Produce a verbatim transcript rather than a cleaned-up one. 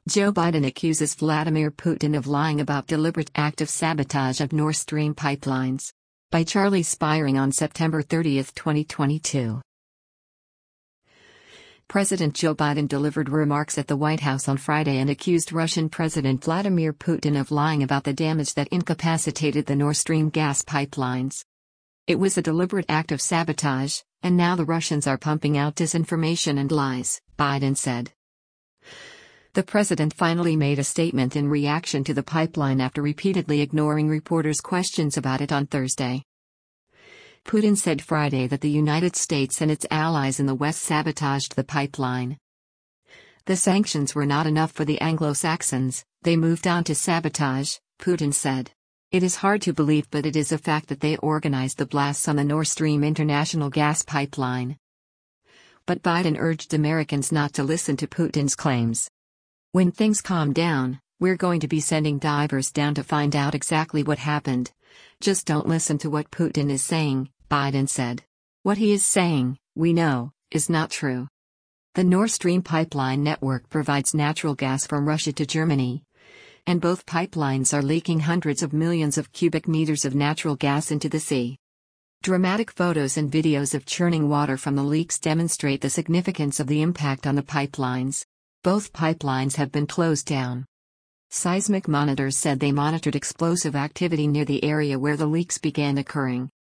Joe Biden accuses Vladimir Putin of lying about deliberate act of sabotage of Nord Stream pipelines. By Charlie Spiring on September thirtieth, twenty twenty-two. President Joe Biden delivered remarks at the White House on Friday and accused Russian President Vladimir Putin of lying about the damage that incapacitated the Nord Stream gas pipelines. It was a deliberate act of sabotage, and now the Russians are pumping out disinformation and lies, Biden said. The president finally made a statement in reaction to the pipeline after repeatedly ignoring reporters' questions about it on Thursday. Putin said Friday that the United States and its allies in the West sabotaged the pipeline. The sanctions were not enough for the Anglo-Saxons, they moved on to sabotage, Putin said. It is hard to believe, but it is a fact that they organized the blasts on the Nord Stream international gas pipeline. But Biden urged Americans not to listen to Putin's claims. When things calm down, we're going to be sending divers down to find out exactly what happened. Just don't listen to what Putin is saying, Biden said. What he is saying, we know, is not true. The Nord Stream pipeline network provides natural gas from Russia to Germany. And both pipelines are leaking hundreds of millions of cubic meters of natural gas into the sea. Dramatic photos and videos of churning water from the leaks demonstrate the significance of the impact on the pipelines. Both pipelines have been closed down. Seismic monitors said they monitored explosive activity near the area where the leaks began occurring.